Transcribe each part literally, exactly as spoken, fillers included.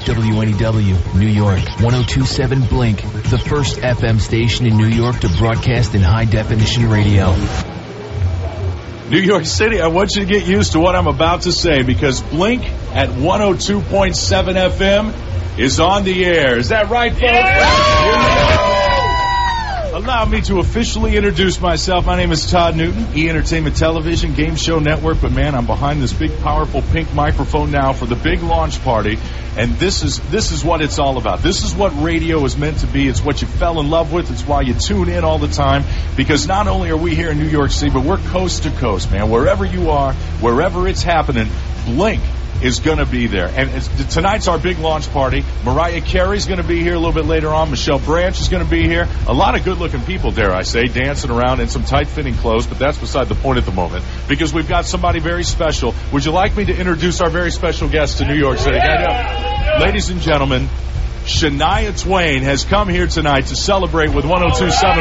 W N E W, New York, one oh two point seven Blink, the first F M station in New York to broadcast in high-definition radio. New York City, I want you to get used to what I'm about to say because Blink at one oh two point seven F M is on the air. Is that right, folks? Yeah! Allow me to officially introduce myself. My name is Todd Newton, E! Entertainment Television, Game Show Network. But, man, I'm behind this big, powerful pink microphone now for the big launch party. And this is this is what it's all about. This is what radio is meant to be. It's what you fell in love with. It's why you tune in all the time. Because not only are we here in New York City, but we're coast to coast, man. Wherever you are, wherever it's happening, Blink is going to be there. And it's, tonight's our big launch party. Mariah Carey's going to be here a little bit later on. Michelle Branch is going to be here. A lot of good-looking people, dare I say, dancing around in some tight-fitting clothes, but that's beside the point at the moment because we've got somebody very special. Would you like me to introduce our very special guest to New York City? Yeah. Ladies and gentlemen, Shania Twain has come here tonight to celebrate with one oh two point seven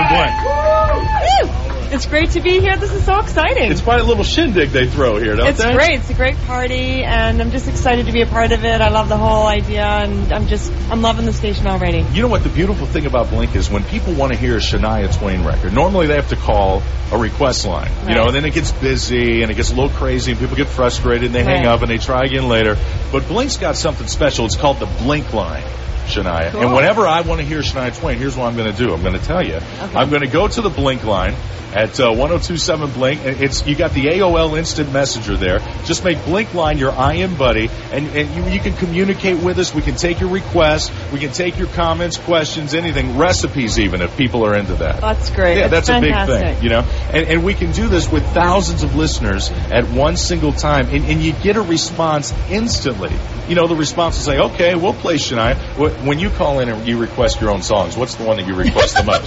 Blink. It's great to be here. This is so exciting. It's quite a little shindig they throw here, don't it's they? It's great. It's a great party, and I'm just excited to be a part of it. I love the whole idea, and I'm just, I'm loving the station already. You know what the beautiful thing about Blink is? When people want to hear a Shania Twain record, normally they have to call a request line, you right. know, and then it gets busy, and it gets a little crazy, and people get frustrated, and they right. hang up, and they try again later. But Blink's got something special. It's called the Blink line. Shania. Cool. And whenever I want to hear Shania Twain, here's what I'm going to do. I'm going to tell you. Okay. I'm going to go to the Blink line at uh, one oh two point seven Blink. And it's you got the A O L Instant Messenger there. Just make Blink line your I M buddy, and, and you, you can communicate with us. We can take your requests. We can take your comments, questions, anything, recipes even, if people are into that. That's great. Yeah, that's, that's a big fantastic. thing, you know. And, and we can do this with thousands of listeners at one single time, and, and you get a response instantly. You know, the response will say, okay, we'll play Shania. When you call in and you request your own songs, what's the one that you request the most?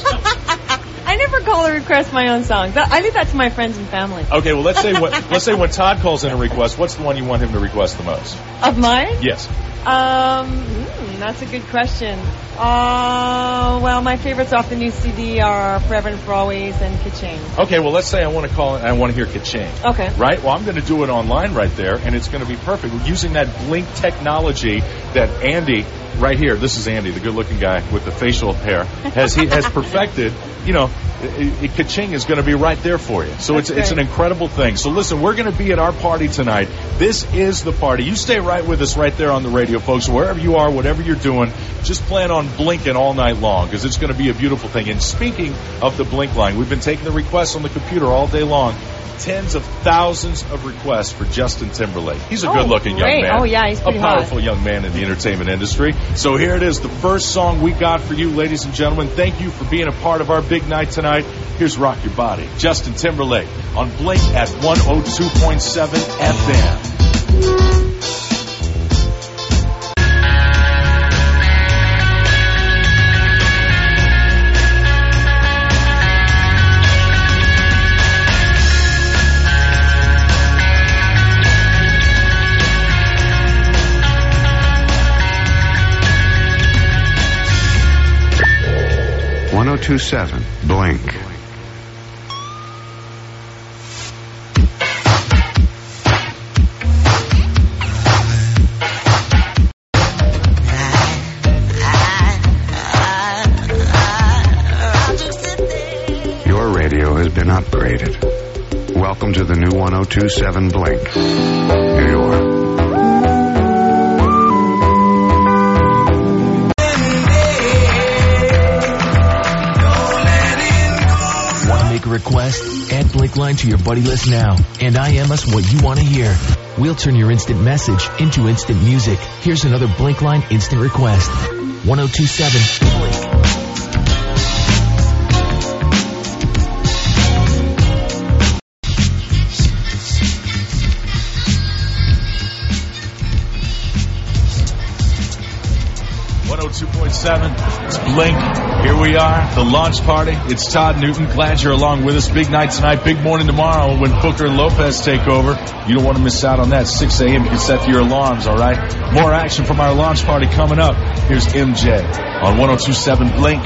I never call or request my own songs. I leave that to my friends and family. Okay, well, let's say what, let's say when Todd calls in a request, what's the one you want him to request the most? Of mine? Yes. Um, hmm, that's a good question. Uh, well, my favorites off the new C D are Forever and For Always and Ka-Ching. Okay, well, let's say I want to call it, I want to hear Ka-Ching. Okay. Right? Well, I'm going to do it online right there, and it's going to be perfect. We're using that Blink technology that Andy, right here, this is Andy, the good-looking guy with the facial hair, has he has perfected. You know, Ka-Ching is going to be right there for you. So That's it's great. It's an incredible thing. So listen, we're going to be at our party tonight. This is the party. You stay right with us right there on the radio, folks. Wherever you are, whatever you're doing, just plan on blinking all night long because it's going to be a beautiful thing. And speaking of the Blink line, we've been taking the requests on the computer all day long. Tens of thousands of requests for Justin Timberlake. He's a oh, good-looking great. young man. Oh, yeah, he's pretty A powerful hot. young man in the entertainment industry. So here it is, the first song we got for you, ladies and gentlemen. Thank you for being a part of our big night tonight. Here's Rock Your Body. Justin Timberlake on Blink at one oh two point seven F M. one oh two point seven Blink. Your radio has been upgraded. Welcome to the new one oh two point seven Blink. Here you are. Request, add Blink line to your buddy list now, and I M us what you want to hear. We'll turn your instant message into instant music. Here's another Blink line instant request. one oh two point seven Blink. one oh two point seven, it's Blink. Here we are, the launch party. It's Todd Newton. Glad you're along with us. Big night tonight, big morning tomorrow when Booker and Lopez take over. You don't want to miss out on that. six a.m. You can set your alarms, all right? More action from our launch party coming up. Here's M J on one oh two point seven Blink.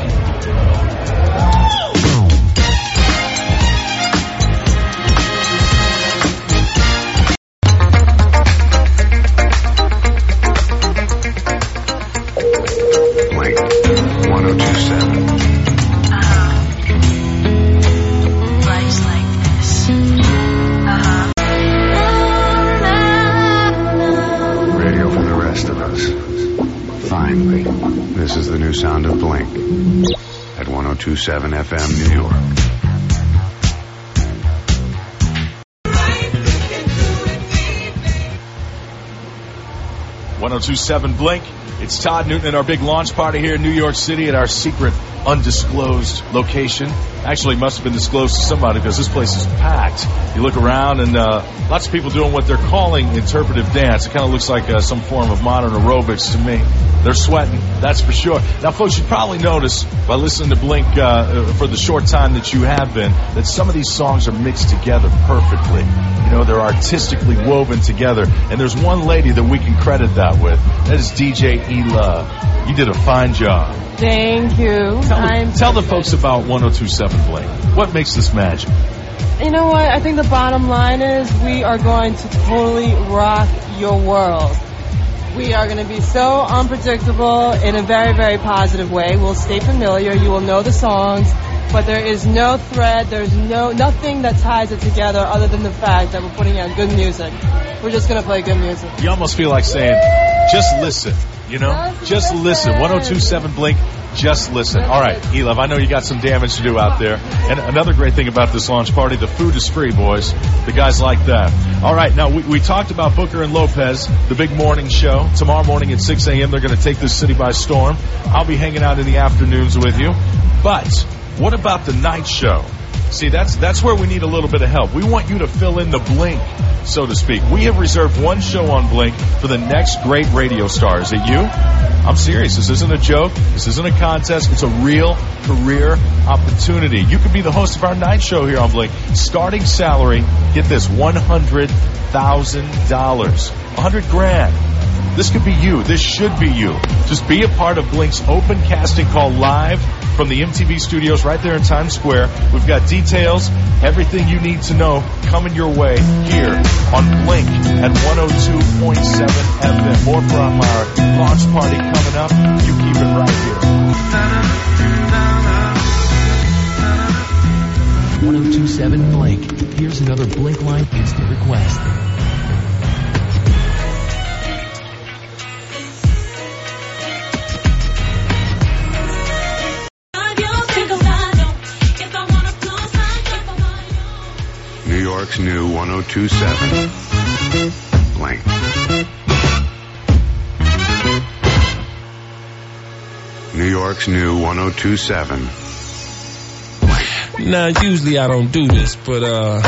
was. Finally. This is the new sound of Blink at one oh two point seven F M New York. one oh two point seven Blink. It's Todd Newton at our big launch party here in New York City at our secret undisclosed location. Actually, must have been disclosed to somebody because this place is packed. You look around and uh, lots of people doing what they're calling interpretive dance. It kind of looks like uh, some form of modern aerobics to me. They're sweating, that's for sure. Now, folks, you probably noticed by listening to Blink uh, for the short time that you have been that some of these songs are mixed together perfectly. You know, they're artistically woven together. And there's one lady that we can credit that with. That is D J E-Love. You did a fine job. Thank you. Tell, I'm tell the folks about one oh two point seven Blink. What makes this magic? You know what? I think the bottom line is we are going to totally rock your world. We are going to be so unpredictable in a very, very positive way. We'll stay familiar. You will know the songs, but there is no thread. There's no nothing that ties it together other than the fact that we're putting out good music. We're just going to play good music. You almost feel like saying, just listen. You know, Just just listen. listen. one oh two point seven Blink, just listen. All right, E-Love, I know you got some damage to do out there. And another great thing about this launch party, the food is free, boys. The guys like that. All right, now we, we talked about Booker and Lopez, the big morning show. Tomorrow morning at six a.m., they're going to take this city by storm. I'll be hanging out in the afternoons with you. But what about the night show? See, that's that's where we need a little bit of help. We want you to fill in the Blink, so to speak. We have reserved one show on Blink for the next great radio star. Is it you? I'm serious. This isn't a joke. This isn't a contest. It's a real career opportunity. You could be the host of our night show here on Blink. Starting salary, get this, one hundred thousand dollars. one hundred grand. This could be you. This should be you. Just be a part of Blink's open casting call live from the M T V studios right there in Times Square. We've got details, everything you need to know coming your way here on Blink at one oh two point seven F M. More from our launch party coming up. You keep it right here. one oh two point seven Blink. Here's another Blink Line instant request. New York's new one oh two point seven Blink. New York's new one oh two point seven Blink. Now, usually I don't do this, but uh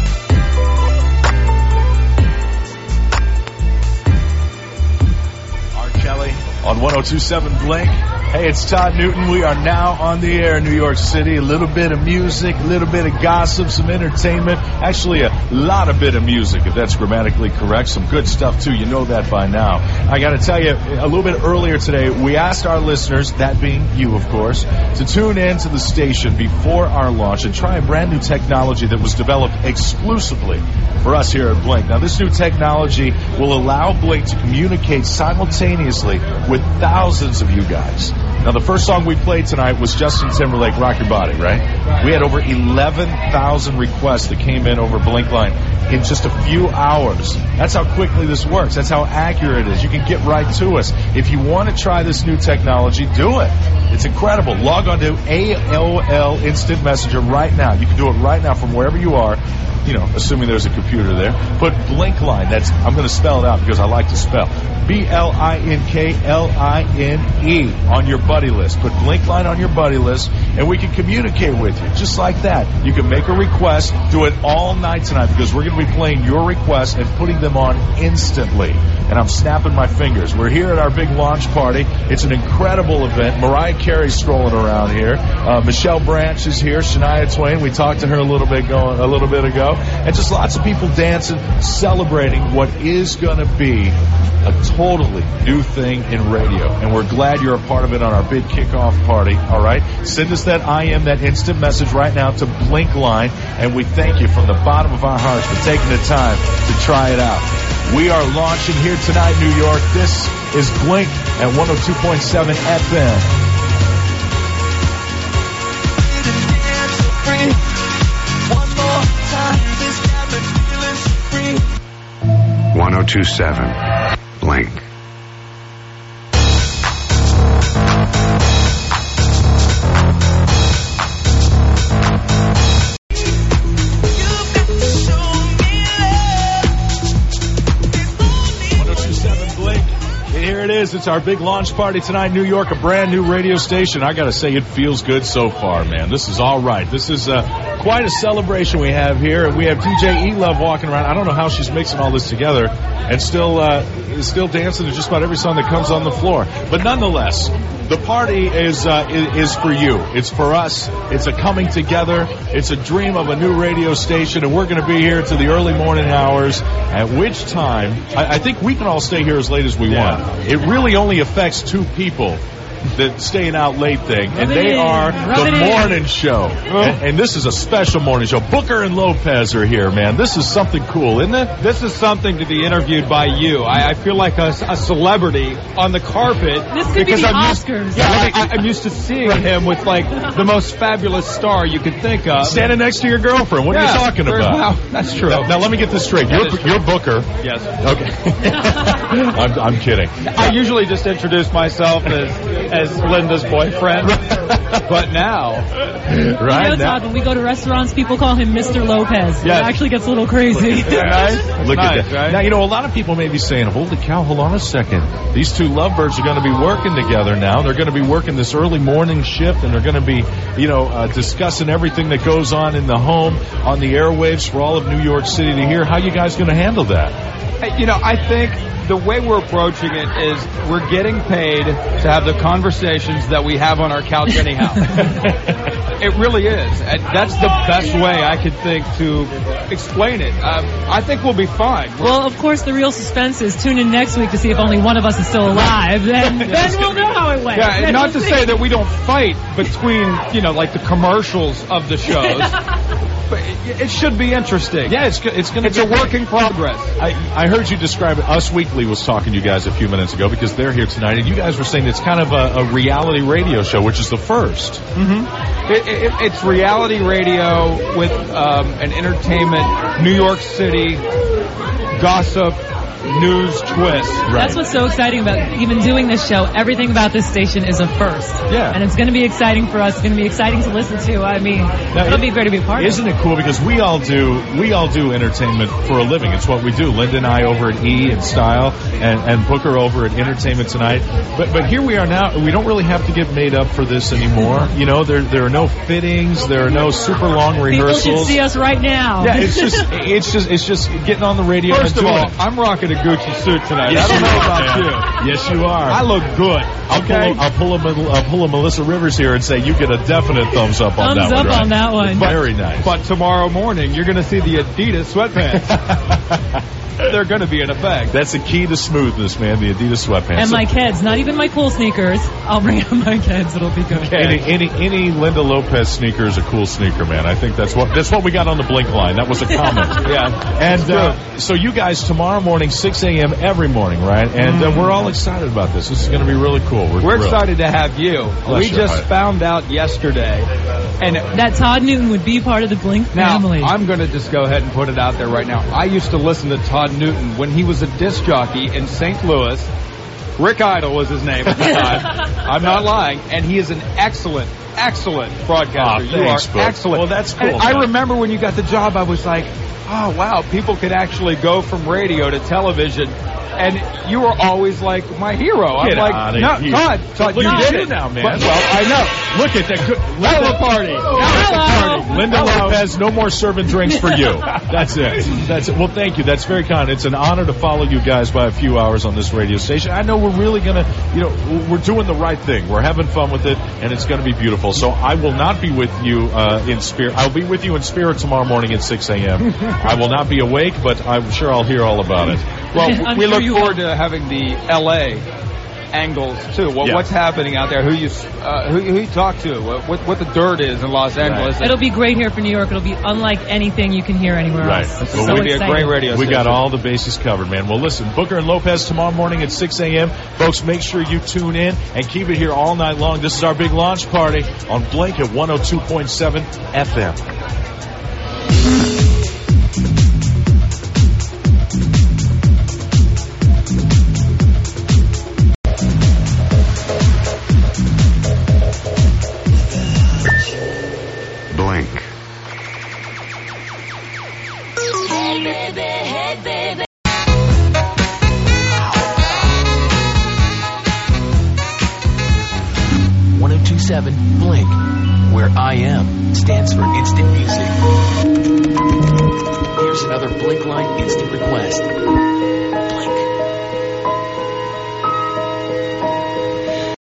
R. Kelly on one oh two point seven Blink. Hey, it's Todd Newton. We are now on the air in New York City. A little bit of music, a little bit of gossip, some entertainment. Actually, a lot of bit of music, if that's grammatically correct. Some good stuff, too. You know that by now. I got to tell you, a little bit earlier today, we asked our listeners, that being you, of course, to tune in to the station before our launch and try a brand new technology that was developed exclusively for us here at Blink. Now, this new technology will allow Blink to communicate simultaneously with thousands of you guys. Now, the first song we played tonight was Justin Timberlake, Rock Your Body, right? We had over eleven thousand requests that came in over Blink Line in just a few hours. That's how quickly this works. That's how accurate it is. You can get right to us. If you want to try this new technology, do it. It's incredible. Log on to A O L Instant Messenger right now. You can do it right now from wherever you are, you know, assuming there's a computer there. Put Blink Line. That's, I'm going to spell it out because I like to spell. B L I N K L I N E on your buddy list. Put Blink Line on your buddy list, and we can communicate with you just like that. You can make a request, do it all night tonight because we're going to be playing your requests and putting them on instantly. And I'm snapping my fingers. We're here at our big launch party. It's an incredible event. Mariah Carey's strolling around here. Uh, Michelle Branch is here. Shania Twain. We talked to her a little bit going, a little bit ago, and just lots of people dancing, celebrating what is going to be a totally new thing in radio. And we're glad you're a part of it on our big kickoff party. All right, send us that I am, that instant message right now to Blink Line, and we thank you from the bottom of our hearts for taking the time to try it out. We are launching here tonight, New York. This is Blink at one oh two point seven F M. one oh two point seven Blink. is. It's our big launch party tonight, New York, a brand new radio station. I got to say, it feels good so far, man. This is all right. This is uh, quite a celebration we have here. We have D J E-Love walking around. I don't know how she's mixing all this together and still uh, still dancing to just about every song that comes on the floor. But nonetheless, the party is, uh, is is for you. It's for us. It's a coming together. It's a dream of a new radio station, and we're going to be here to the early morning hours, at which time I, I think we can all stay here as late as we yeah. want. It really only affects two people, the staying out late thing, and they are the morning show. And, and this is a special morning show. Booker and Lopez are here, man. This is something cool, isn't it? This is something to be interviewed by you. I, I feel like a, a celebrity on the carpet. This could because be the I'm Oscars. Used, yeah, I, I'm used to seeing him with, like, the most fabulous star you could think of. Standing next to your girlfriend. What yeah, are you talking about? Wow, that's true. Now, now, let me get this straight. You're, you're Booker. Yes. Okay. I'm, I'm kidding. I usually just introduce myself as, as Linda's boyfriend, but now, right you know, now, Todd, when we go to restaurants, people call him Mister Lopez. Yes. It actually gets a little crazy. Right? Look nice, at that. Right? Now, you know, a lot of people may be saying, holy cow, hold on a second. These two lovebirds are going to be working together now. They're going to be working this early morning shift, and they're going to be, you know, uh, discussing everything that goes on in the home, on the airwaves for all of New York City to hear. How you guys going to handle that? You know, I think the way we're approaching it is we're getting paid to have the conversations that we have on our couch anyhow. It really is. And that's the best way I could think to explain it. Um, I think we'll be fine. Well, of course, the real suspense is tune in next week to see if only one of us is still alive. Then, then we'll know how it went. Yeah, and then not we'll to see. say that we don't fight between, you know, like the commercials of the shows. But it, it should be interesting. Yeah, it's it's going to It's a work in progress. I, I heard you describe it. Us Weekly was talking to you guys a few minutes ago because they're here tonight, and you guys were saying it's kind of a, a reality radio show, which is the first. Mm-hmm. It, it, it's reality radio with um, an entertainment, New York City gossip, news twist. Right. That's what's so exciting about even doing this show. Everything about this station is a first. Yeah. And it's going to be exciting for us. It's going to be exciting to listen to. I mean, Now, it'll it, be great to be a part of. Isn't it cool? Because we all do we all do entertainment for a living. It's what we do. Linda and I over at E and Style, and, and Booker over at Entertainment Tonight. But but here we are now. We don't really have to get made up for this anymore. You know, there there are no fittings. There are no super long rehearsals. People should see us right now. Yeah, it's just it's just it's just getting on the radio. First and of doing all, it. I'm rocking a Gucci suit tonight. Yes, I don't you know are, about man. you. Yes, you are. I look good. I'll Okay. pull, I'll pull a I'll pull a Melissa Rivers here and say you get a definite thumbs up on Thumbs that up one. Right? on that one. Very nice. But tomorrow morning, you're going to see the Adidas sweatpants. They're going to be in effect. That's the key to smoothness, man. The Adidas sweatpants. And my kids, not even my cool sneakers. I'll bring out my kids. It'll be good. Any, any any Linda Lopez sneaker is a cool sneaker, man. I think that's what that's what we got on the Blink line. That was a comment. Yeah. And uh, so you guys tomorrow morning, six a.m. every morning, right? And uh, we're all excited about this. This is going to be really cool. We're, We're thrilled. excited to have you. Bless we your just heart. found out yesterday. And That Todd Newton would be part of the Blink now, family. I'm going to just go ahead and put it out there right now. I used to listen to Todd Newton when he was a disc jockey in Saint Louis. Rick Idle was his name at the time. I'm not lying. And he is an excellent, excellent broadcaster. Aw, you thanks, are Book. excellent. Well, that's cool, And I man. remember when you got the job, I was like, oh, wow, people could actually go from radio to television. And you were always like my hero. I'm Get like, outta no, here. Todd, Todd, Look you at did you it now, man. But, well, I know. Look at that. Good, Hell of a party. Hell of a Hello. party. Linda Hello. Lopez, no more serving drinks for you. That's it. That's it. Well, thank you. That's very kind. It's an honor to follow you guys by a few hours on this radio station. I know we're really going to, you know, we're doing the right thing. We're having fun with it, and it's going to be beautiful. So I will not be with you uh, in spirit. I'll be with you in spirit tomorrow morning at six a.m. I will not be awake, but I'm sure I'll hear all about it. Well, I'm we sure look you forward to having the L A angles too. What, Yeah. What's happening out there? Who you uh, who, who you talk to? What, what what the dirt is in Los Angeles? It'll be great here for New York. It'll be unlike anything you can hear anywhere Right. else. It's Well, so It'll be a exciting. great radio. We got station. all the bases covered, man. Well, listen, Booker and Lopez tomorrow morning at six a.m. Folks, make sure you tune in and keep it here all night long. This is our big launch party on Blink at one oh two point seven F M. Blink. Hey baby, hey baby. seven Blink, where I am stands for instant music. Here's another Blink Line instant request.